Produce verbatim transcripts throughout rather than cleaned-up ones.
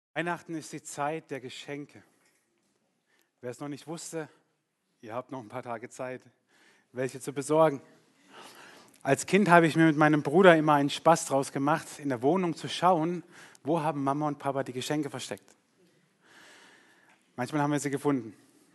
Weihnachten ist die Zeit der Geschenke. Wer es noch nicht wusste, ihr habt noch ein paar Tage Zeit, welche zu besorgen. Als Kind habe ich mir mit meinem Bruder immer einen Spaß draus gemacht, in der Wohnung zu schauen, wo haben Mama und Papa die Geschenke versteckt. Manchmal haben wir sie gefunden,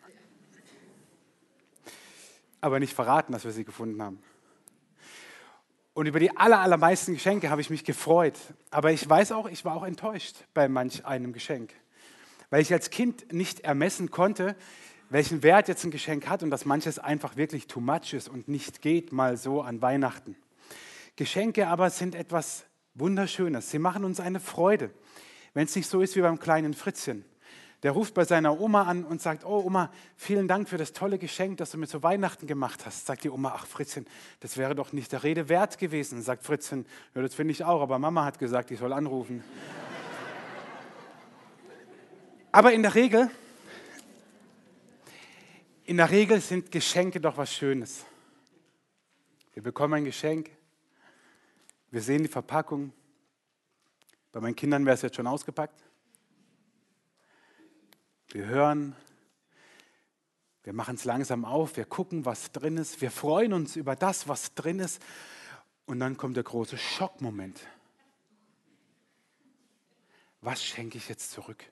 aber nicht verraten, dass wir sie gefunden haben. Und über die aller, allermeisten Geschenke habe ich mich gefreut. Aber ich weiß auch, ich war auch enttäuscht bei manch einem Geschenk. Weil ich als Kind nicht ermessen konnte, welchen Wert jetzt ein Geschenk hat und dass manches einfach wirklich too much ist und nicht geht mal so an Weihnachten. Geschenke aber sind etwas Wunderschönes. Sie machen uns eine Freude. Wenn es nicht so ist wie beim kleinen Fritzchen. Der ruft bei seiner Oma an und sagt, oh Oma, vielen Dank für das tolle Geschenk, das du mir zu Weihnachten gemacht hast. Sagt die Oma, ach Fritzchen, das wäre doch nicht der Rede wert gewesen. Sagt Fritzchen, ja, das finde ich auch, aber Mama hat gesagt, ich soll anrufen. Aber in der Regel, in der Regel sind Geschenke doch was Schönes. Wir bekommen ein Geschenk, wir sehen die Verpackung. Bei meinen Kindern wäre es jetzt schon ausgepackt. Wir hören, wir machen es langsam auf, wir gucken, was drin ist, wir freuen uns über das, was drin ist und dann kommt der große Schockmoment. Was schenke ich jetzt zurück?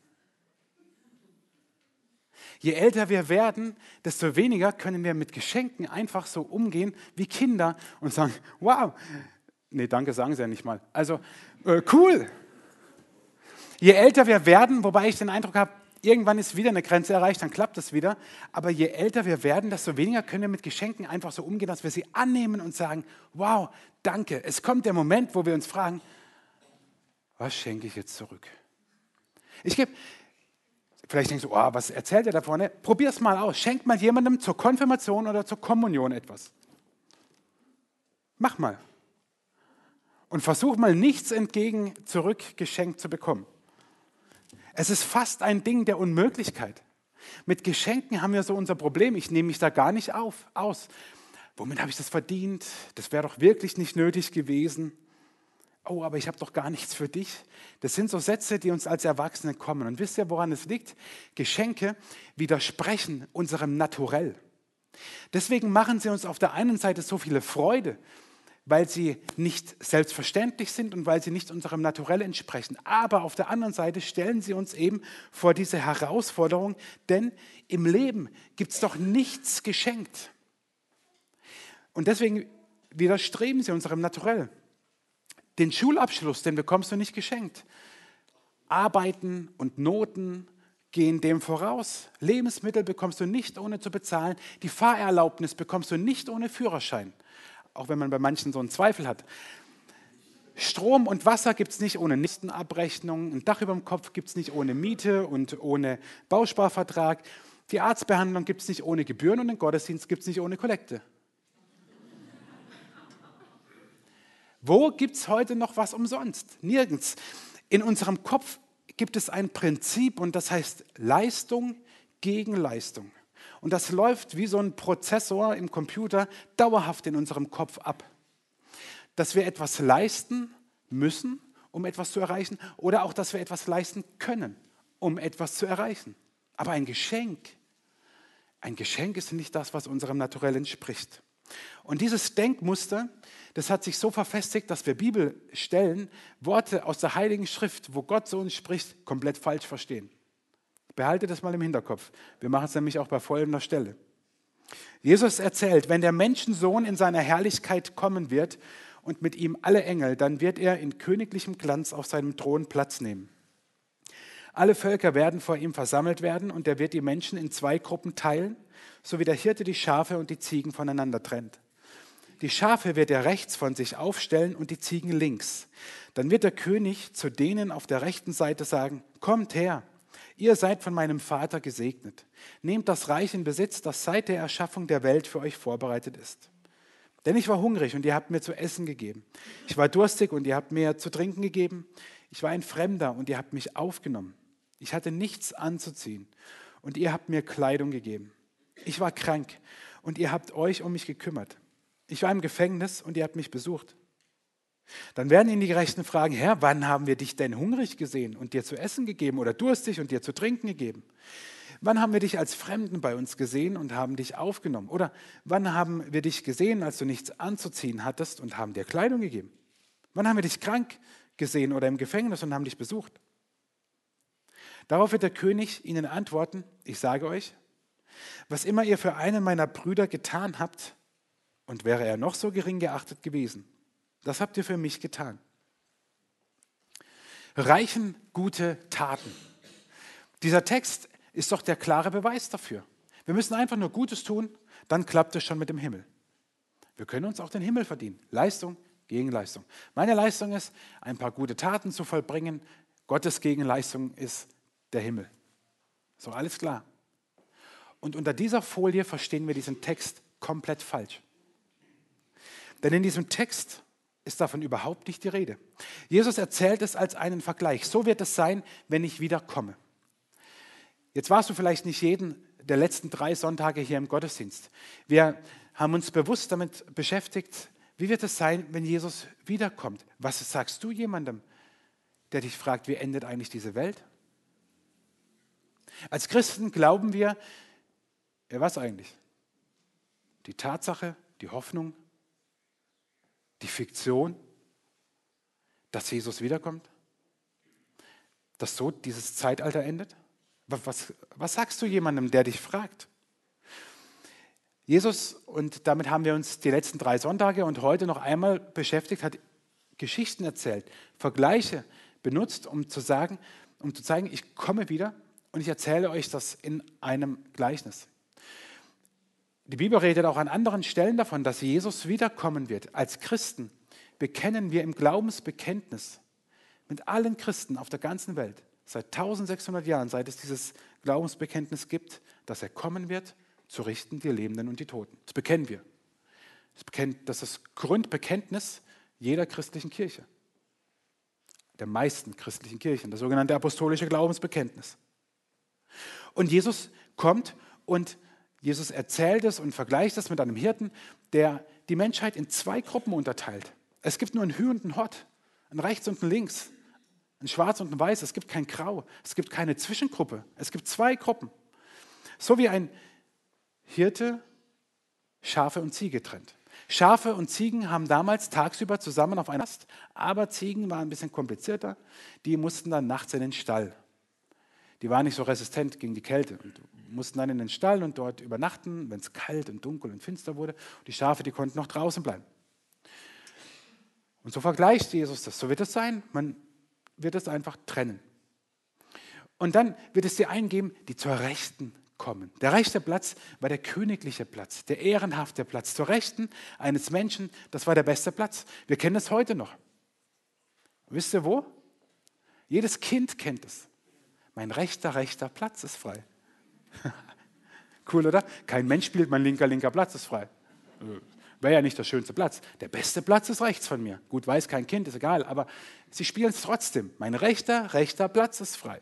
Je älter wir werden, desto weniger können wir mit Geschenken einfach so umgehen wie Kinder und sagen, wow, nee, danke sagen sie ja nicht mal, also äh, cool. Je älter wir werden, wobei ich den Eindruck habe, irgendwann ist wieder eine Grenze erreicht, dann klappt das wieder. Aber je älter wir werden, desto weniger können wir mit Geschenken einfach so umgehen, dass wir sie annehmen und sagen, wow, danke. Es kommt der Moment, wo wir uns fragen, was schenke ich jetzt zurück? Ich gebe, vielleicht denkst du, oh, was erzählt er da vorne? Probier es mal aus. Schenk mal jemandem zur Konfirmation oder zur Kommunion etwas. Mach mal. Und versuch mal nichts entgegen zurück geschenkt zu bekommen. Es ist fast ein Ding der Unmöglichkeit. Mit Geschenken haben wir so unser Problem. Ich nehme mich da gar nicht auf, aus. Womit habe ich das verdient? Das wäre doch wirklich nicht nötig gewesen. Oh, aber ich habe doch gar nichts für dich. Das sind so Sätze, die uns als Erwachsene kommen. Und wisst ihr, woran es liegt? Geschenke widersprechen unserem Naturell. Deswegen machen sie uns auf der einen Seite so viele Freude, weil sie nicht selbstverständlich sind und weil sie nicht unserem Naturell entsprechen. Aber auf der anderen Seite stellen sie uns eben vor diese Herausforderung, denn im Leben gibt es doch nichts geschenkt. Und deswegen widerstreben sie unserem Naturell. Den Schulabschluss, den bekommst du nicht geschenkt. Arbeiten und Noten gehen dem voraus. Lebensmittel bekommst du nicht ohne zu bezahlen. Die Fahrerlaubnis bekommst du nicht ohne Führerschein. Auch wenn man bei manchen so einen Zweifel hat. Strom und Wasser gibt es nicht ohne Nichtenabrechnung. Ein Dach über dem Kopf gibt es nicht ohne Miete und ohne Bausparvertrag. Die Arztbehandlung gibt es nicht ohne Gebühren und den Gottesdienst gibt es nicht ohne Kollekte. Wo gibt es heute noch was umsonst? Nirgends. In unserem Kopf gibt es ein Prinzip und das heißt Leistung gegen Leistung. Und das läuft wie so ein Prozessor im Computer dauerhaft in unserem Kopf ab. Dass wir etwas leisten müssen, um etwas zu erreichen, oder auch, dass wir etwas leisten können, um etwas zu erreichen. Aber ein Geschenk, ein Geschenk ist nicht das, was unserem Naturell entspricht. Und dieses Denkmuster, das hat sich so verfestigt, dass wir Bibelstellen, Worte aus der Heiligen Schrift, wo Gott zu uns spricht, komplett falsch verstehen. Behalte das mal im Hinterkopf. Wir machen es nämlich auch bei folgender Stelle. Jesus erzählt, wenn der Menschensohn in seiner Herrlichkeit kommen wird und mit ihm alle Engel, dann wird er in königlichem Glanz auf seinem Thron Platz nehmen. Alle Völker werden vor ihm versammelt werden und er wird die Menschen in zwei Gruppen teilen, so wie der Hirte die Schafe und die Ziegen voneinander trennt. Die Schafe wird er rechts von sich aufstellen und die Ziegen links. Dann wird der König zu denen auf der rechten Seite sagen, kommt her. Ihr seid von meinem Vater gesegnet. Nehmt das Reich in Besitz, das seit der Erschaffung der Welt für euch vorbereitet ist. Denn ich war hungrig und ihr habt mir zu essen gegeben. Ich war durstig und ihr habt mir zu trinken gegeben. Ich war ein Fremder und ihr habt mich aufgenommen. Ich hatte nichts anzuziehen und ihr habt mir Kleidung gegeben. Ich war krank und ihr habt euch um mich gekümmert. Ich war im Gefängnis und ihr habt mich besucht. Dann werden ihn die Gerechten fragen, Herr, wann haben wir dich denn hungrig gesehen und dir zu essen gegeben oder durstig und dir zu trinken gegeben? Wann haben wir dich als Fremden bei uns gesehen und haben dich aufgenommen? Oder wann haben wir dich gesehen, als du nichts anzuziehen hattest und haben dir Kleidung gegeben? Wann haben wir dich krank gesehen oder im Gefängnis und haben dich besucht? Darauf wird der König ihnen antworten, ich sage euch, was immer ihr für einen meiner Brüder getan habt, und wäre er noch so gering geachtet gewesen, das habt ihr für mich getan. Reichen gute Taten. Dieser Text ist doch der klare Beweis dafür. Wir müssen einfach nur Gutes tun, dann klappt es schon mit dem Himmel. Wir können uns auch den Himmel verdienen. Leistung gegen Leistung. Meine Leistung ist, ein paar gute Taten zu vollbringen. Gottes Gegenleistung ist der Himmel. So, alles klar. Und unter dieser Folie verstehen wir diesen Text komplett falsch. Denn in diesem Text ist davon überhaupt nicht die Rede. Jesus erzählt es als einen Vergleich. So wird es sein, wenn ich wiederkomme. Jetzt warst du vielleicht nicht jeden der letzten drei Sonntage hier im Gottesdienst. Wir haben uns bewusst damit beschäftigt, wie wird es sein, wenn Jesus wiederkommt? Was sagst du jemandem, der dich fragt, wie endet eigentlich diese Welt? Als Christen glauben wir, ja, was eigentlich? Die Tatsache, die Hoffnung, die Fiktion, dass Jesus wiederkommt? Dass so dieses Zeitalter endet? Was, was, was sagst du jemandem, der dich fragt? Jesus, und damit haben wir uns die letzten drei Sonntage und heute noch einmal beschäftigt, hat Geschichten erzählt, Vergleiche benutzt, um zu sagen, um zu zeigen, ich komme wieder und ich erzähle euch das in einem Gleichnis. Die Bibel redet auch an anderen Stellen davon, dass Jesus wiederkommen wird. Als Christen bekennen wir im Glaubensbekenntnis mit allen Christen auf der ganzen Welt, seit eintausendsechshundert Jahren, seit es dieses Glaubensbekenntnis gibt, dass er kommen wird, zu richten die Lebenden und die Toten. Das bekennen wir. Das, bekennt, das ist das Grundbekenntnis jeder christlichen Kirche, der meisten christlichen Kirchen, das sogenannte apostolische Glaubensbekenntnis. Und Jesus kommt und Jesus erzählt es und vergleicht es mit einem Hirten, der die Menschheit in zwei Gruppen unterteilt. Es gibt nur ein Hü und ein Hott, ein Rechts und ein Links, ein Schwarz und ein Weiß. Es gibt kein Grau, es gibt keine Zwischengruppe. Es gibt zwei Gruppen. So wie ein Hirte Schafe und Ziege trennt. Schafe und Ziegen haben damals tagsüber zusammen auf einer Ast, aber Ziegen waren ein bisschen komplizierter. Die mussten dann nachts in den Stall. Die waren nicht so resistent gegen die Kälte und mussten dann in den Stall und dort übernachten, wenn es kalt und dunkel und finster wurde. Und die Schafe, die konnten noch draußen bleiben. Und so vergleicht Jesus das. So wird es sein. Man wird es einfach trennen. Und dann wird es die einen geben, die zur Rechten kommen. Der rechte Platz war der königliche Platz, der ehrenhafte Platz. Zur Rechten eines Menschen, das war der beste Platz. Wir kennen es heute noch. Wisst ihr wo? Jedes Kind kennt es. Mein rechter, rechter Platz ist frei. Cool, oder? Kein Mensch spielt, mein linker, linker Platz ist frei. Wäre ja nicht der schönste Platz. Der beste Platz ist rechts von mir. Gut, weiß kein Kind, ist egal, aber sie spielen es trotzdem. Mein rechter, rechter Platz ist frei.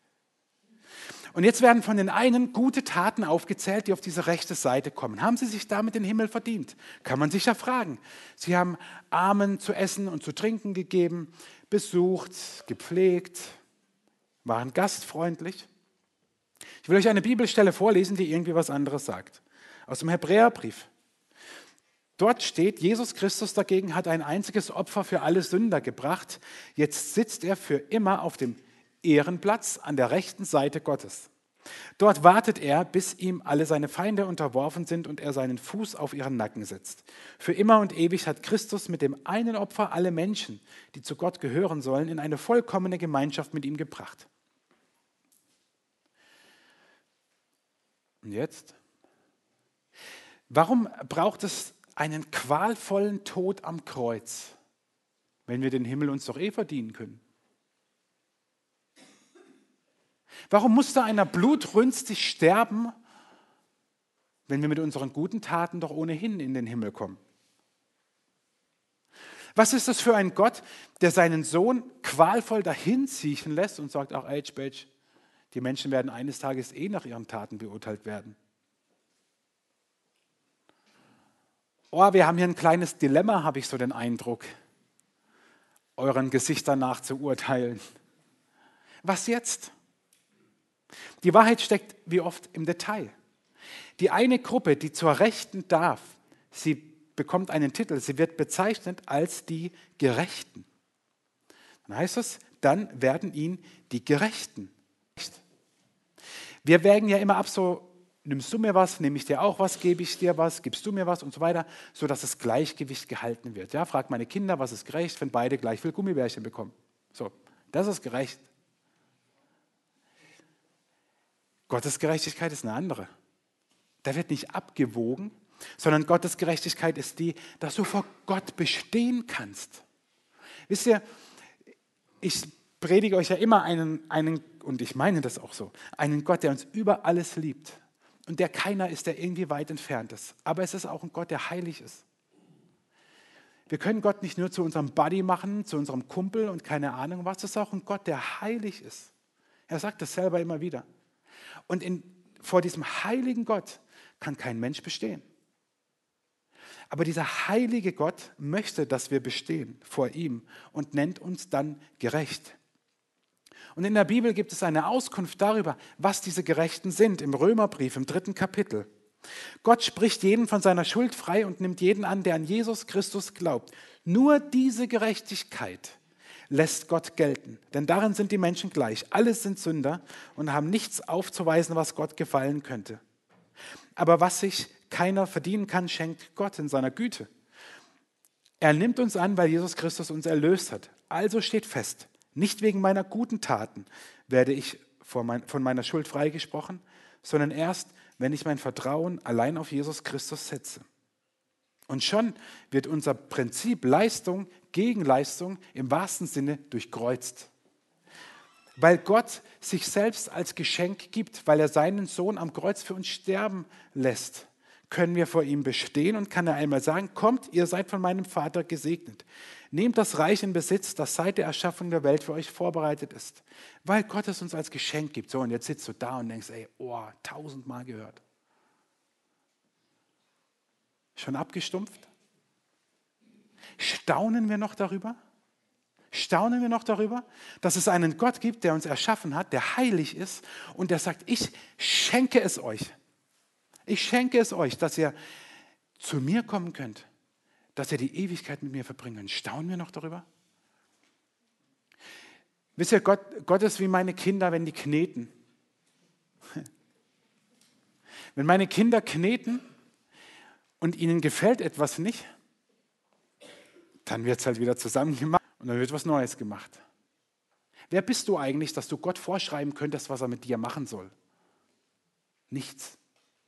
Und jetzt werden von den einen gute Taten aufgezählt, die auf diese rechte Seite kommen. Haben sie sich damit den Himmel verdient? Kann man sich ja fragen. Sie haben Armen zu essen und zu trinken gegeben, besucht, gepflegt, waren gastfreundlich. Ich will euch eine Bibelstelle vorlesen, die irgendwie was anderes sagt. Aus dem Hebräerbrief. Dort steht, Jesus Christus dagegen hat ein einziges Opfer für alle Sünder gebracht. Jetzt sitzt er für immer auf dem Ehrenplatz an der rechten Seite Gottes. Dort wartet er, bis ihm alle seine Feinde unterworfen sind und er seinen Fuß auf ihren Nacken setzt. Für immer und ewig hat Christus mit dem einen Opfer alle Menschen, die zu Gott gehören sollen, in eine vollkommene Gemeinschaft mit ihm gebracht. Und jetzt? Warum braucht es einen qualvollen Tod am Kreuz, wenn wir den Himmel uns doch eh verdienen können? Warum musste einer blutrünstig sterben, wenn wir mit unseren guten Taten doch ohnehin in den Himmel kommen? Was ist das für ein Gott, der seinen Sohn qualvoll dahinsiechen lässt und sagt, ach, Age, Badge, die Menschen werden eines Tages eh nach ihren Taten beurteilt werden? Oh, wir haben hier ein kleines Dilemma, habe ich so den Eindruck. euren Gesichtern nach zu urteilen. Was jetzt? Die Wahrheit steckt wie oft im Detail. Die eine Gruppe, die zur Rechten darf, sie bekommt einen Titel, sie wird bezeichnet als die Gerechten. Dann heißt es, dann werden ihn die Gerechten. Wir wägen ja immer ab, so nimmst du mir was, nehme ich dir auch was, gebe ich dir was, gibst du mir was und so weiter, sodass das Gleichgewicht gehalten wird. Ja, frag meine Kinder, was ist gerecht, wenn beide gleich viel Gummibärchen bekommen. So, das ist gerecht. Gottes Gerechtigkeit ist eine andere. Da wird nicht abgewogen, sondern Gottes Gerechtigkeit ist die, dass du vor Gott bestehen kannst. Wisst ihr, ich predige euch ja immer einen, einen, und ich meine das auch so, einen Gott, der uns über alles liebt und der keiner ist, der irgendwie weit entfernt ist. Aber es ist auch ein Gott, der heilig ist. Wir können Gott nicht nur zu unserem Buddy machen, zu unserem Kumpel und keine Ahnung was, es ist auch ein Gott, der heilig ist. Er sagt das selber immer wieder. Und in, vor diesem heiligen Gott kann kein Mensch bestehen. Aber dieser heilige Gott möchte, dass wir bestehen vor ihm und nennt uns dann gerecht. Und in der Bibel gibt es eine Auskunft darüber, was diese Gerechten sind, im Römerbrief, im dritten Kapitel. Gott spricht jeden von seiner Schuld frei und nimmt jeden an, der an Jesus Christus glaubt. Nur diese Gerechtigkeit lässt Gott gelten, denn darin sind die Menschen gleich. Alle sind Sünder und haben nichts aufzuweisen, was Gott gefallen könnte. Aber was sich keiner verdienen kann, schenkt Gott in seiner Güte. Er nimmt uns an, weil Jesus Christus uns erlöst hat. Also steht fest, nicht wegen meiner guten Taten werde ich von meiner Schuld freigesprochen, sondern erst, wenn ich mein Vertrauen allein auf Jesus Christus setze. Und schon wird unser Prinzip Leistung gegen Leistung im wahrsten Sinne durchkreuzt. Weil Gott sich selbst als Geschenk gibt, weil er seinen Sohn am Kreuz für uns sterben lässt, können wir vor ihm bestehen und kann er einmal sagen, kommt, ihr seid von meinem Vater gesegnet. Nehmt das Reich in Besitz, das seit der Erschaffung der Welt für euch vorbereitet ist. Weil Gott es uns als Geschenk gibt. So, und jetzt sitzt du da und denkst, ey, oh, tausendmal gehört. Schon abgestumpft? Staunen wir noch darüber? Staunen wir noch darüber, dass es einen Gott gibt, der uns erschaffen hat, der heilig ist und der sagt, ich schenke es euch. Ich schenke es euch, dass ihr zu mir kommen könnt, dass ihr die Ewigkeit mit mir verbringen könnt. Staunen wir noch darüber? Wisst ihr, Gott, Gott ist wie meine Kinder, wenn die kneten. Wenn meine Kinder kneten und ihnen gefällt etwas nicht, dann wird es halt wieder zusammen gemacht und dann wird was Neues gemacht. Wer bist du eigentlich, dass du Gott vorschreiben könntest, was er mit dir machen soll? Nichts.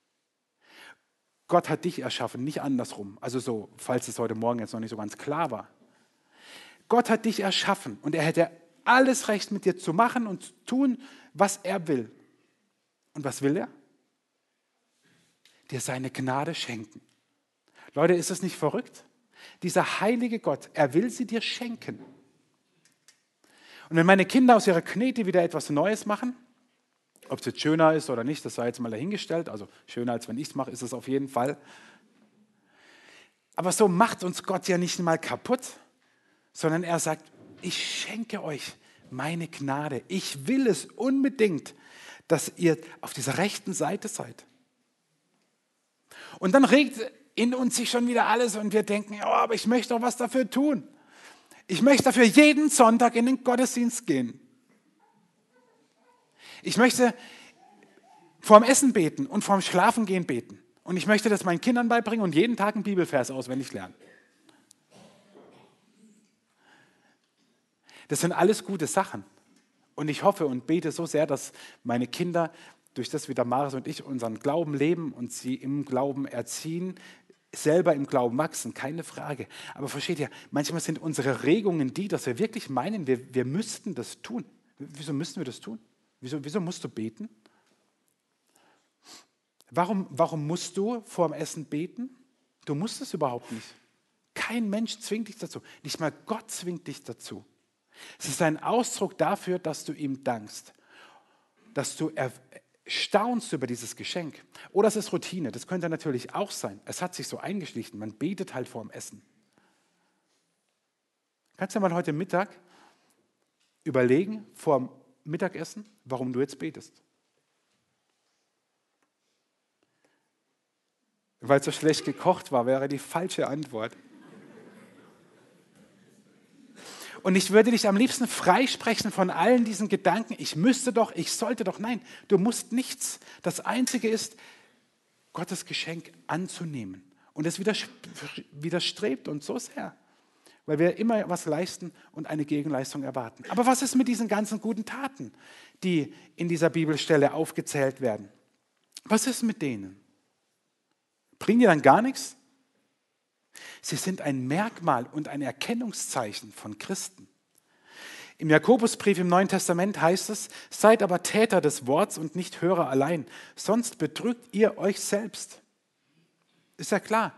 Gott hat dich erschaffen, nicht andersrum. Also so, falls es heute Morgen jetzt noch nicht so ganz klar war. Gott hat dich erschaffen und er hätte alles Recht mit dir zu machen und zu tun, was er will. Und was will er? Dir seine Gnade schenken. Leute, ist das nicht verrückt? Dieser heilige Gott, er will sie dir schenken. Und wenn meine Kinder aus ihrer Knete wieder etwas Neues machen, ob es jetzt schöner ist oder nicht, das sei jetzt mal dahingestellt, also schöner als wenn ich es mache, ist es auf jeden Fall. Aber so macht uns Gott ja nicht mal kaputt, sondern er sagt, ich schenke euch meine Gnade. Ich will es unbedingt, dass ihr auf dieser rechten Seite seid. Und dann regt in uns sich schon wieder alles und wir denken, oh, aber ich möchte doch was dafür tun. Ich möchte dafür jeden Sonntag in den Gottesdienst gehen. Ich möchte vorm Essen beten und vorm Schlafengehen beten. Und ich möchte das meinen Kindern beibringen und jeden Tag einen Bibelvers auswendig lernen. Das sind alles gute Sachen. Und ich hoffe und bete so sehr, dass meine Kinder, durch das wie Damaris und ich unseren Glauben leben und sie im Glauben erziehen, selber im Glauben wachsen, keine Frage. Aber versteht ihr, manchmal sind unsere Regungen die, dass wir wirklich meinen, wir, wir müssten das tun. Wieso müssen wir das tun? Wieso, wieso musst du beten? Warum, warum musst du vor dem Essen beten? Du musst es überhaupt nicht. Kein Mensch zwingt dich dazu. Nicht mal Gott zwingt dich dazu. Es ist ein Ausdruck dafür, dass du ihm dankst. Dass du erstaunst über dieses Geschenk. Oder es ist Routine. Das könnte natürlich auch sein. Es hat sich so eingeschlichen. Man betet halt vor dem Essen. Kannst du mal heute Mittag überlegen, vor dem Mittagessen, warum du jetzt betest? Weil es so schlecht gekocht war, wäre die falsche Antwort. Und ich würde dich am liebsten freisprechen von allen diesen Gedanken, ich müsste doch, ich sollte doch. Nein, du musst nichts. Das Einzige ist, Gottes Geschenk anzunehmen. Und es widerstrebt uns so sehr, weil wir immer was leisten und eine Gegenleistung erwarten. Aber was ist mit diesen ganzen guten Taten, die in dieser Bibelstelle aufgezählt werden? Was ist mit denen? Bringen die dann gar nichts? Sie sind ein Merkmal und ein Erkennungszeichen von Christen. Im Jakobusbrief im Neuen Testament heißt es, seid aber Täter des Worts und nicht Hörer allein, sonst betrügt ihr euch selbst. Ist ja klar.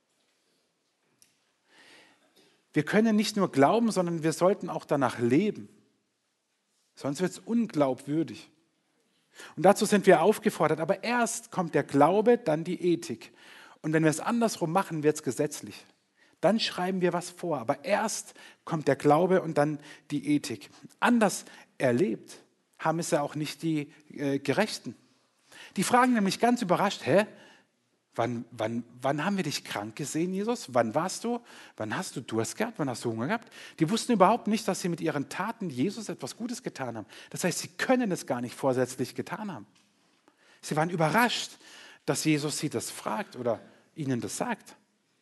Wir können nicht nur glauben, sondern wir sollten auch danach leben. Sonst wird es unglaubwürdig. Und dazu sind wir aufgefordert. Aber erst kommt der Glaube, dann die Ethik. Und wenn wir es andersrum machen, wird es gesetzlich. Dann schreiben wir was vor. Aber erst kommt der Glaube und dann die Ethik. Anders erlebt haben es ja auch nicht die äh, Gerechten. Die fragen nämlich ganz überrascht, hä? Wann, wann, wann haben wir dich krank gesehen, Jesus? Wann warst du? Wann hast du Durst gehabt? Wann hast du Hunger gehabt? Die wussten überhaupt nicht, dass sie mit ihren Taten Jesus etwas Gutes getan haben. Das heißt, sie können es gar nicht vorsätzlich getan haben. Sie waren überrascht, dass Jesus sie das fragt oder ihnen das sagt.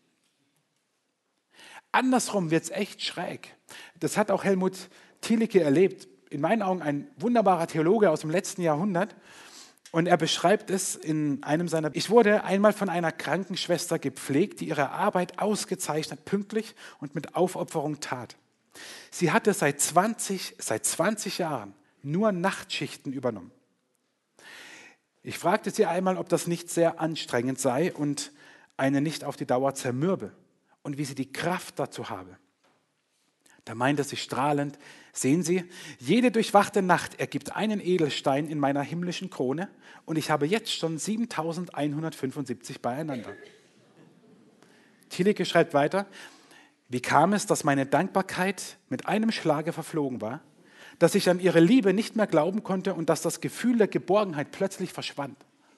Andersrum wird es echt schräg. Das hat auch Helmut Thielicke erlebt. In meinen Augen ein wunderbarer Theologe aus dem letzten Jahrhundert. Und er beschreibt es in einem seiner... Ich wurde einmal von einer Krankenschwester gepflegt, die ihre Arbeit ausgezeichnet, pünktlich und mit Aufopferung tat. Sie hatte seit zwanzig, seit zwanzig Jahren nur Nachtschichten übernommen. Ich fragte sie einmal, ob das nicht sehr anstrengend sei und eine nicht auf die Dauer zermürbe und wie sie die Kraft dazu habe. Da meinte sie strahlend, sehen Sie, jede durchwachte Nacht ergibt einen Edelstein in meiner himmlischen Krone und ich habe jetzt schon siebentausendeinhundertfünfundsiebzig beieinander. Thielicke schreibt weiter, wie kam es, dass meine Dankbarkeit mit einem Schlage verflogen war, dass ich an ihre Liebe nicht mehr glauben konnte und dass das Gefühl der Geborgenheit plötzlich verschwand.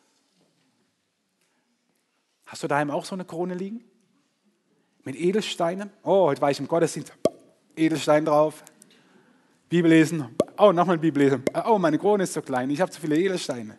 Hast du daheim auch so eine Krone liegen? Mit Edelsteinen? Oh, heute war ich im Gottesdienst. Edelstein drauf. Bibel lesen. Oh, nochmal Bibel lesen. Oh, meine Krone ist so klein. Ich habe zu viele Edelsteine.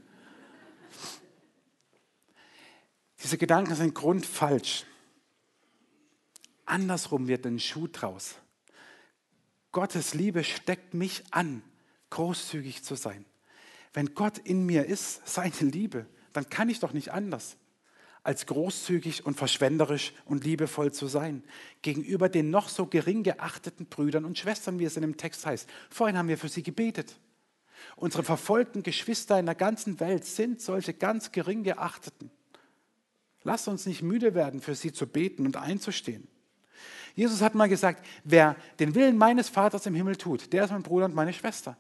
Diese Gedanken sind grundfalsch. Andersrum wird ein Schuh draus. Gottes Liebe steckt mich an, großzügig zu sein. Wenn Gott in mir ist, seine Liebe, dann kann ich doch nicht anders, als großzügig und verschwenderisch und liebevoll zu sein, gegenüber den noch so gering geachteten Brüdern und Schwestern, wie es in dem Text heißt. Vorhin haben wir für sie gebetet. Unsere verfolgten Geschwister in der ganzen Welt sind solche ganz gering geachteten. Lasst uns nicht müde werden, für sie zu beten und einzustehen. Jesus hat mal gesagt, wer den Willen meines Vaters im Himmel tut, der ist mein Bruder und meine Schwester.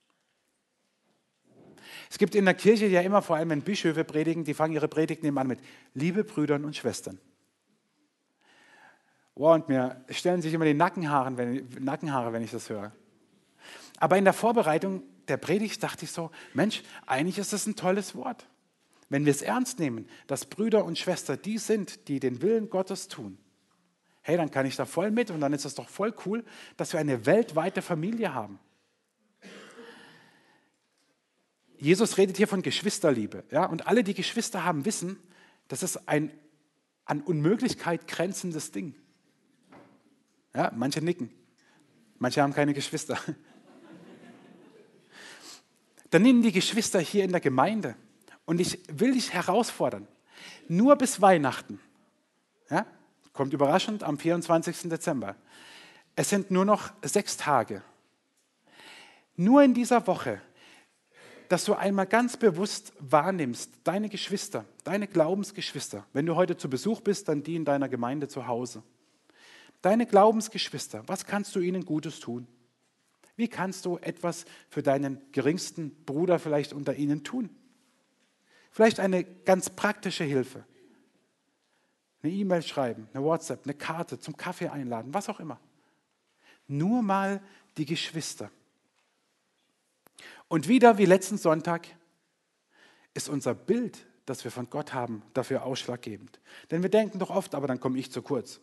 Es gibt in der Kirche ja immer, vor allem wenn Bischöfe predigen, die fangen ihre Predigten immer an mit liebe Brüder und Schwestern. Oh, und mir stellen sich immer die Nackenhaare, wenn, Nackenhaare, wenn ich das höre. Aber in der Vorbereitung der Predigt dachte ich so, Mensch, eigentlich ist das ein tolles Wort. Wenn wir es ernst nehmen, dass Brüder und Schwestern die sind, die den Willen Gottes tun, hey, dann kann ich da voll mit und dann ist es doch voll cool, dass wir eine weltweite Familie haben. Jesus redet hier von Geschwisterliebe. Ja? Und alle, die Geschwister haben, wissen, das ist ein an Unmöglichkeit grenzendes Ding. Ja, manche nicken. Manche haben keine Geschwister. Dann nehmen die Geschwister hier in der Gemeinde. Und ich will dich herausfordern. Nur bis Weihnachten. Ja? Kommt überraschend am vierundzwanzigsten Dezember. Es sind nur noch sechs Tage. Nur in dieser Woche, dass du einmal ganz bewusst wahrnimmst, deine Geschwister, deine Glaubensgeschwister, wenn du heute zu Besuch bist, dann die in deiner Gemeinde zu Hause. Deine Glaubensgeschwister, was kannst du ihnen Gutes tun? Wie kannst du etwas für deinen geringsten Bruder vielleicht unter ihnen tun? Vielleicht eine ganz praktische Hilfe. Eine E-Mail schreiben, eine WhatsApp, eine Karte, zum Kaffee einladen, was auch immer. Nur mal die Geschwister. Und wieder wie letzten Sonntag ist unser Bild, das wir von Gott haben, dafür ausschlaggebend. Denn wir denken doch oft, aber dann komme ich zu kurz.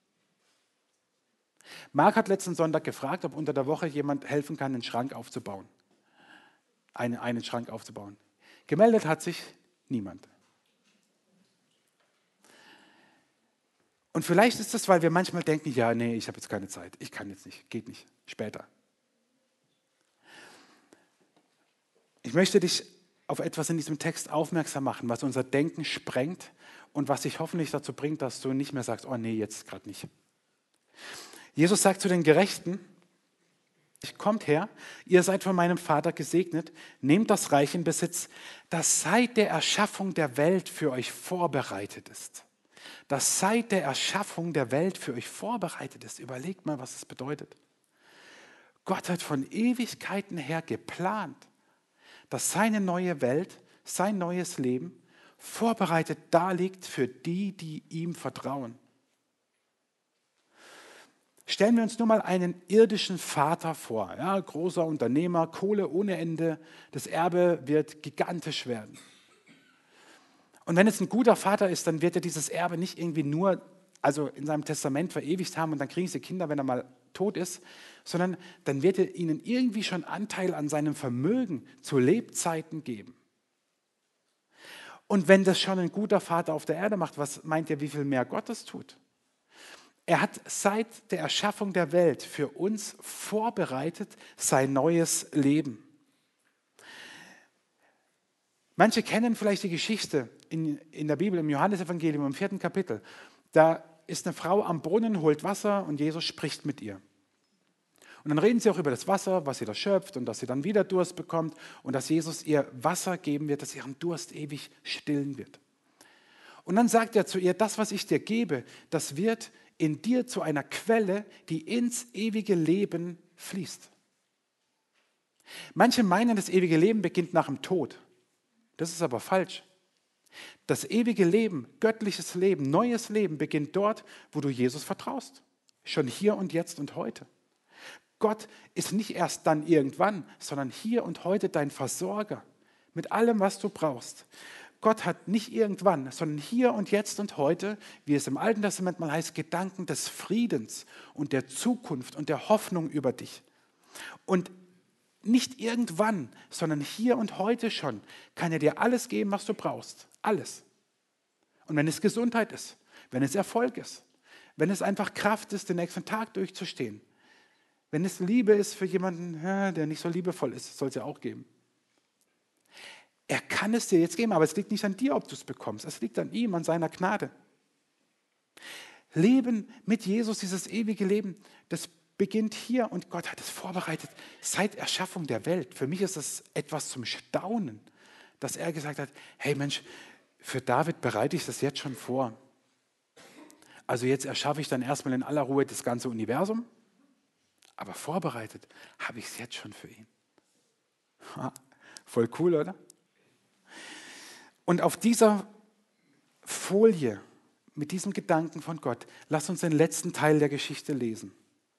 Marc hat letzten Sonntag gefragt, ob unter der Woche jemand helfen kann, einen Schrank aufzubauen. Einen, einen Schrank aufzubauen. Gemeldet hat sich niemand. Und vielleicht ist das, weil wir manchmal denken, ja, nee, ich habe jetzt keine Zeit, ich kann jetzt nicht, geht nicht, später. Ich möchte dich auf etwas in diesem Text aufmerksam machen, was unser Denken sprengt und was dich hoffentlich dazu bringt, dass du nicht mehr sagst, oh nee, jetzt gerade nicht. Jesus sagt zu den Gerechten, kommt her, ihr seid von meinem Vater gesegnet, nehmt das Reich in Besitz, das seit der Erschaffung der Welt für euch vorbereitet ist. Das seit der Erschaffung der Welt für euch vorbereitet ist. Überlegt mal, was es bedeutet. Gott hat von Ewigkeiten her geplant, dass seine neue Welt, sein neues Leben vorbereitet daliegt für die, die ihm vertrauen. Stellen wir uns nur mal einen irdischen Vater vor, ja, großer Unternehmer, Kohle ohne Ende, das Erbe wird gigantisch werden. Und wenn es ein guter Vater ist, dann wird er dieses Erbe nicht irgendwie nur, also in seinem Testament verewigt haben und dann kriegen sie Kinder, wenn er mal tot ist, sondern dann wird er ihnen irgendwie schon Anteil an seinem Vermögen zu Lebzeiten geben. Und wenn das schon ein guter Vater auf der Erde macht, was meint ihr, wie viel mehr Gott das tut? Er hat seit der Erschaffung der Welt für uns vorbereitet sein neues Leben. Manche kennen vielleicht die Geschichte in, in der Bibel, im Johannesevangelium, im vierten Kapitel. Da ist eine Frau am Brunnen, holt Wasser und Jesus spricht mit ihr. Und dann reden sie auch über das Wasser, was sie da schöpft und dass sie dann wieder Durst bekommt und dass Jesus ihr Wasser geben wird, das ihren Durst ewig stillen wird. Und dann sagt er zu ihr, das, was ich dir gebe, das wird in dir zu einer Quelle, die ins ewige Leben fließt. Manche meinen, das ewige Leben beginnt nach dem Tod. Das ist aber falsch. Das ewige Leben, göttliches Leben, neues Leben beginnt dort, wo du Jesus vertraust. Schon hier und jetzt und heute. Gott ist nicht erst dann irgendwann, sondern hier und heute dein Versorger mit allem, was du brauchst. Gott hat nicht irgendwann, sondern hier und jetzt und heute, wie es im Alten Testament mal heißt, Gedanken des Friedens und der Zukunft und der Hoffnung über dich. Und nicht irgendwann, sondern hier und heute schon kann er dir alles geben, was du brauchst. Alles. Und wenn es Gesundheit ist, wenn es Erfolg ist, wenn es einfach Kraft ist, den nächsten Tag durchzustehen, wenn es Liebe ist für jemanden, der nicht so liebevoll ist, soll es ja auch geben. Er kann es dir jetzt geben, aber es liegt nicht an dir, ob du es bekommst. Es liegt an ihm, an seiner Gnade. Leben mit Jesus, dieses ewige Leben, das beginnt hier und Gott hat es vorbereitet seit Erschaffung der Welt. Für mich ist das etwas zum Staunen, dass er gesagt hat, hey Mensch, für David bereite ich das jetzt schon vor. Also jetzt erschaffe ich dann erstmal in aller Ruhe das ganze Universum, aber vorbereitet habe ich es jetzt schon für ihn. Ha, voll cool, oder? Und auf dieser Folie mit diesem Gedanken von Gott, lass uns den letzten Teil der Geschichte lesen.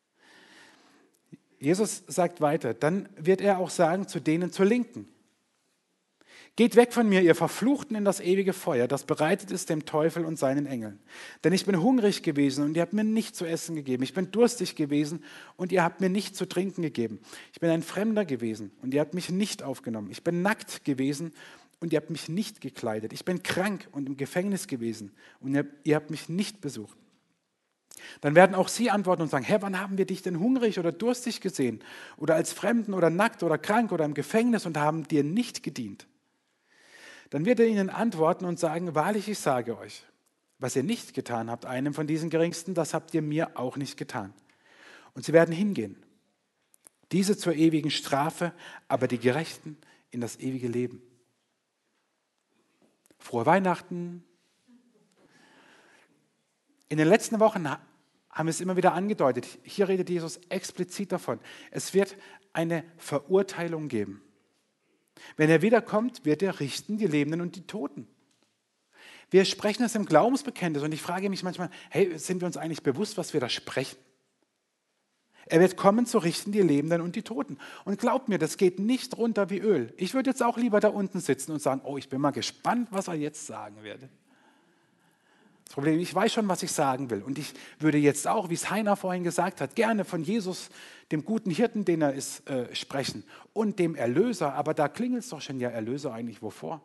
Jesus sagt weiter, dann wird er auch sagen zu denen zur Linken, geht weg von mir, ihr Verfluchten, in das ewige Feuer, das bereitet ist dem Teufel und seinen Engeln. Denn ich bin hungrig gewesen und ihr habt mir nicht zu essen gegeben. Ich bin durstig gewesen und ihr habt mir nicht zu trinken gegeben. Ich bin ein Fremder gewesen und ihr habt mich nicht aufgenommen. Ich bin nackt gewesen und ihr habt mich nicht gekleidet. Ich bin krank und im Gefängnis gewesen und ihr, ihr habt mich nicht besucht. Dann werden auch sie antworten und sagen, Herr, wann haben wir dich denn hungrig oder durstig gesehen? Oder als Fremden oder nackt oder krank oder im Gefängnis und haben dir nicht gedient? Dann wird er ihnen antworten und sagen, wahrlich, ich sage euch, was ihr nicht getan habt, einem von diesen Geringsten, das habt ihr mir auch nicht getan. Und sie werden hingehen, diese zur ewigen Strafe, aber die Gerechten in das ewige Leben. Frohe Weihnachten. In den letzten Wochen haben wir es immer wieder angedeutet. Hier redet Jesus explizit davon. Es wird eine Verurteilung geben. Wenn er wiederkommt, wird er richten die Lebenden und die Toten. Wir sprechen es im Glaubensbekenntnis und ich frage mich manchmal, hey, sind wir uns eigentlich bewusst, was wir da sprechen? Er wird kommen zu richten die Lebenden und die Toten. Und glaubt mir, das geht nicht runter wie Öl. Ich würde jetzt auch lieber da unten sitzen und sagen, oh, ich bin mal gespannt, was er jetzt sagen wird. Das Problem, ich weiß schon, was ich sagen will. Und ich würde jetzt auch, wie es Heiner vorhin gesagt hat, gerne von Jesus, dem guten Hirten, den er ist, äh, sprechen und dem Erlöser. Aber da klingelt es doch schon, ja, Erlöser eigentlich wovor?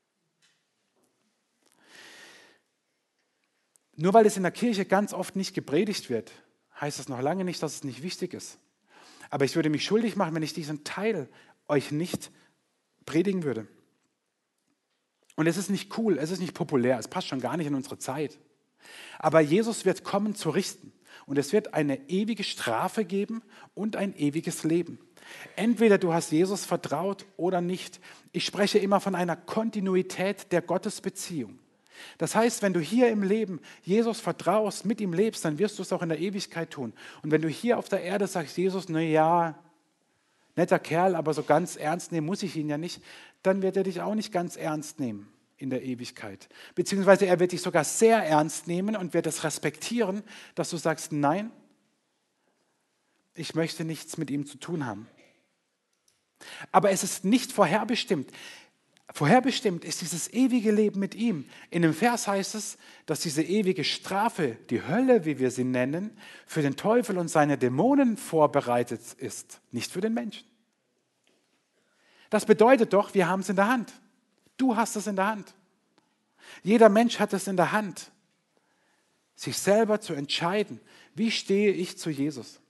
Nur weil es in der Kirche ganz oft nicht gepredigt wird, heißt das noch lange nicht, dass es nicht wichtig ist. Aber ich würde mich schuldig machen, wenn ich diesen Teil euch nicht predigen würde. Und es ist nicht cool, es ist nicht populär, es passt schon gar nicht in unsere Zeit. Aber Jesus wird kommen zu richten. Und es wird eine ewige Strafe geben und ein ewiges Leben. Entweder du hast Jesus vertraut oder nicht. Ich spreche immer von einer Kontinuität der Gottesbeziehung. Das heißt, wenn du hier im Leben Jesus vertraust, mit ihm lebst, dann wirst du es auch in der Ewigkeit tun. Und wenn du hier auf der Erde sagst, Jesus, na ja, netter Kerl, aber so ganz ernst nehmen muss ich ihn ja nicht, dann wird er dich auch nicht ganz ernst nehmen in der Ewigkeit. Beziehungsweise er wird dich sogar sehr ernst nehmen und wird es respektieren, dass du sagst, nein, ich möchte nichts mit ihm zu tun haben. Aber es ist nicht vorherbestimmt. Vorherbestimmt ist dieses ewige Leben mit ihm. In dem Vers heißt es, dass diese ewige Strafe, die Hölle, wie wir sie nennen, für den Teufel und seine Dämonen vorbereitet ist, nicht für den Menschen. Das bedeutet doch, wir haben es in der Hand. Du hast es in der Hand. Jeder Mensch hat es in der Hand, sich selber zu entscheiden, wie stehe ich zu Jesus.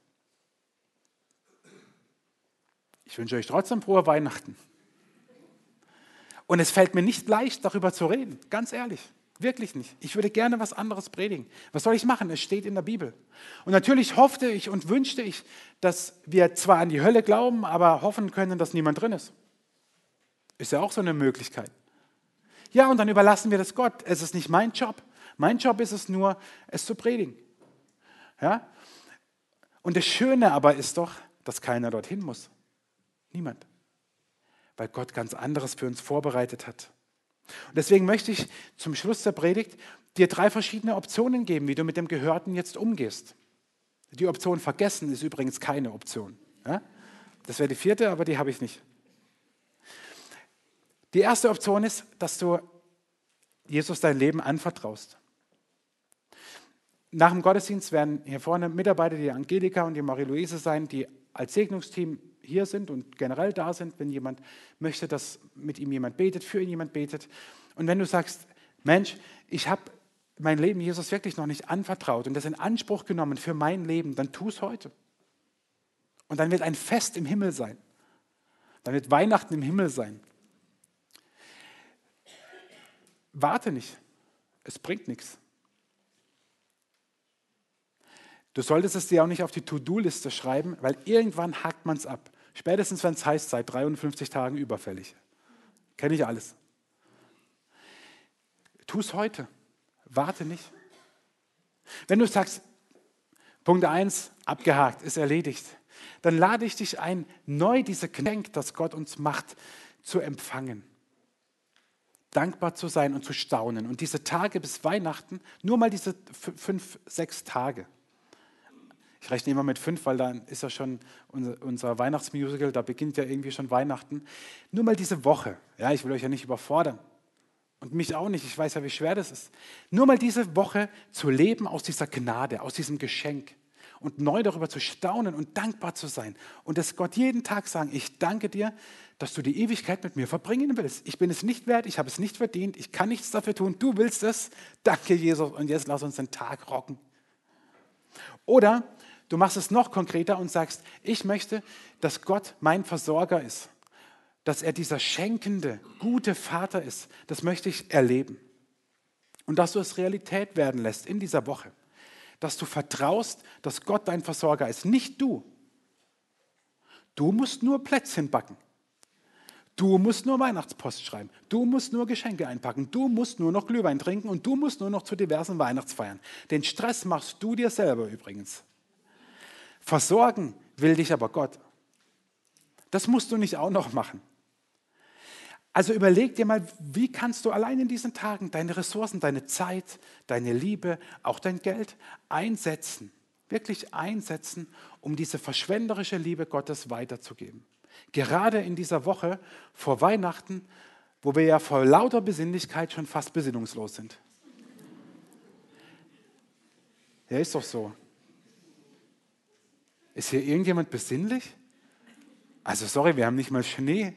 Ich wünsche euch trotzdem frohe Weihnachten. Und es fällt mir nicht leicht, darüber zu reden, ganz ehrlich, wirklich nicht. Ich würde gerne was anderes predigen. Was soll ich machen? Es steht in der Bibel. Und natürlich hoffte ich und wünschte ich, dass wir zwar an die Hölle glauben, aber hoffen können, dass niemand drin ist. Ist ja auch so eine Möglichkeit. Ja, und dann überlassen wir das Gott. Es ist nicht mein Job. Mein Job ist es nur, es zu predigen. Ja? Und das Schöne aber ist doch, dass keiner dorthin muss. Niemand. Weil Gott ganz anderes für uns vorbereitet hat. Und deswegen möchte ich zum Schluss der Predigt dir drei verschiedene Optionen geben, wie du mit dem Gehörten jetzt umgehst. Die Option vergessen ist übrigens keine Option. Ja? Das wäre die vierte, aber die habe ich nicht. Die erste Option ist, dass du Jesus dein Leben anvertraust. Nach dem Gottesdienst werden hier vorne Mitarbeiter, die Angelika und die Marie-Louise sein, die als Segnungsteam hier sind und generell da sind, wenn jemand möchte, dass mit ihm jemand betet, für ihn jemand betet. Und wenn du sagst, Mensch, ich habe mein Leben Jesus wirklich noch nicht anvertraut und das in Anspruch genommen für mein Leben, dann tu es heute. Und dann wird ein Fest im Himmel sein. Dann wird Weihnachten im Himmel sein. Warte nicht. Es bringt nichts. Du solltest es dir auch nicht auf die To-Do-Liste schreiben, weil irgendwann hakt man es ab. Spätestens, wenn es heißt, seit dreiundfünfzig Tagen überfällig. Kenne ich alles. Tu es heute. Warte nicht. Wenn du sagst, Punkt eins, abgehakt, ist erledigt, dann lade ich dich ein, neu diese Geschenk, das Gott uns macht, zu empfangen. Dankbar zu sein und zu staunen. Und diese Tage bis Weihnachten, nur mal diese fünf, sechs Tage. Ich rechne immer mit fünf, weil dann ist ja schon unser, unser Weihnachtsmusical, da beginnt ja irgendwie schon Weihnachten. Nur mal diese Woche. Ja, ich will euch ja nicht überfordern. Und mich auch nicht, ich weiß ja, wie schwer das ist. Nur mal diese Woche zu leben aus dieser Gnade, aus diesem Geschenk. Und neu darüber zu staunen und dankbar zu sein. Und das Gott jeden Tag sagen, ich danke dir, dass du die Ewigkeit mit mir verbringen willst. Ich bin es nicht wert, ich habe es nicht verdient, ich kann nichts dafür tun, du willst es. Danke, Jesus, und jetzt lass uns den Tag rocken. Oder du machst es noch konkreter und sagst, ich möchte, dass Gott mein Versorger ist. Dass er dieser schenkende, gute Vater ist. Das möchte ich erleben. Und dass du es Realität werden lässt in dieser Woche. Dass du vertraust, dass Gott dein Versorger ist. Nicht du. Du musst nur Plätzchen backen. Du musst nur Weihnachtspost schreiben. Du musst nur Geschenke einpacken. Du musst nur noch Glühwein trinken und du musst nur noch zu diversen Weihnachtsfeiern. Den Stress machst du dir selber übrigens. Versorgen will dich aber Gott. Das musst du nicht auch noch machen. Also überleg dir mal, wie kannst du allein in diesen Tagen deine Ressourcen, deine Zeit, deine Liebe, auch dein Geld einsetzen, wirklich einsetzen, um diese verschwenderische Liebe Gottes weiterzugeben. Gerade in dieser Woche vor Weihnachten, wo wir ja vor lauter Besinnlichkeit schon fast besinnungslos sind. Ja, ist doch so. Ist hier irgendjemand besinnlich? Also sorry, wir haben nicht mal Schnee.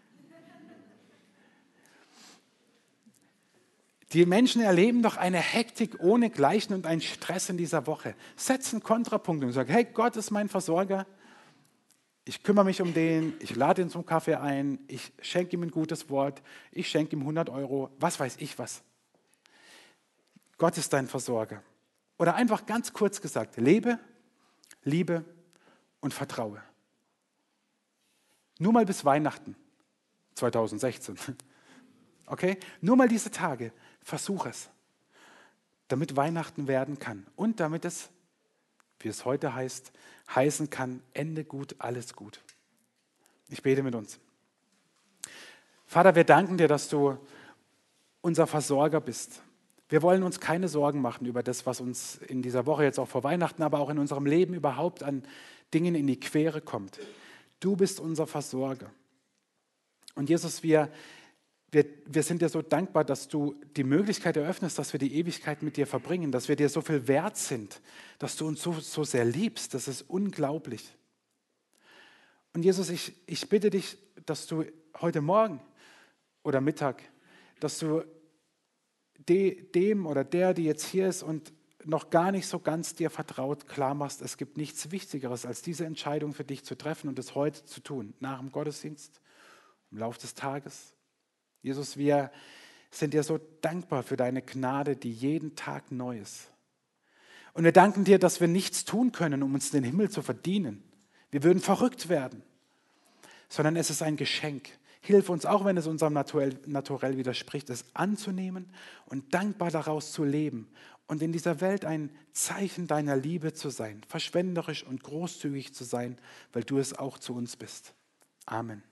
Die Menschen erleben doch eine Hektik ohne Gleichen und einen Stress in dieser Woche. Setzen Kontrapunkte und sagen, hey, Gott ist mein Versorger. Ich kümmere mich um den, ich lade ihn zum Kaffee ein, ich schenke ihm ein gutes Wort, ich schenke ihm hundert Euro, was weiß ich was. Gott ist dein Versorger. Oder einfach ganz kurz gesagt, lebe, liebe und vertraue. Nur mal bis Weihnachten zweitausendsechzehn. Okay? Nur mal diese Tage. Versuch es. Damit Weihnachten werden kann. Und damit es, wie es heute heißt, heißen kann, Ende gut, alles gut. Ich bete mit uns. Vater, wir danken dir, dass du unser Versorger bist. Wir wollen uns keine Sorgen machen über das, was uns in dieser Woche jetzt auch vor Weihnachten, aber auch in unserem Leben überhaupt an Dingen in die Quere kommt. Du bist unser Versorger. Und Jesus, wir, wir, wir sind dir so dankbar, dass du die Möglichkeit eröffnest, dass wir die Ewigkeit mit dir verbringen, dass wir dir so viel wert sind, dass du uns so, so sehr liebst. Das ist unglaublich. Und Jesus, ich, ich bitte dich, dass du heute Morgen oder Mittag, dass du de, dem oder der, die jetzt hier ist und noch gar nicht so ganz dir vertraut, klar machst, es gibt nichts Wichtigeres, als diese Entscheidung für dich zu treffen und es heute zu tun, nach dem Gottesdienst, im Laufe des Tages. Jesus, wir sind dir so dankbar für deine Gnade, die jeden Tag neu ist. Und wir danken dir, dass wir nichts tun können, um uns den Himmel zu verdienen. Wir würden verrückt werden, sondern es ist ein Geschenk. Hilf uns, auch wenn es unserem Naturell, Naturell widerspricht, es anzunehmen und dankbar daraus zu leben und in dieser Welt ein Zeichen deiner Liebe zu sein, verschwenderisch und großzügig zu sein, weil du es auch zu uns bist. Amen.